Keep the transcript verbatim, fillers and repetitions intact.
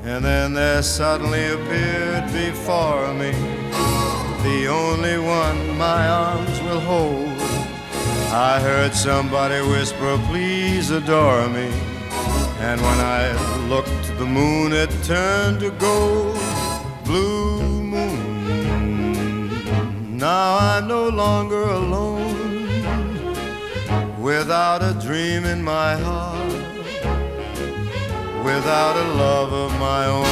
And then there suddenly appeared before me the only one my arms will hold. I heard somebody whisper, please adore me. And when I looked, the moon had turned to gold. Blue moon, now I'm no longer alone, without a dream in my heart, without a love of my own.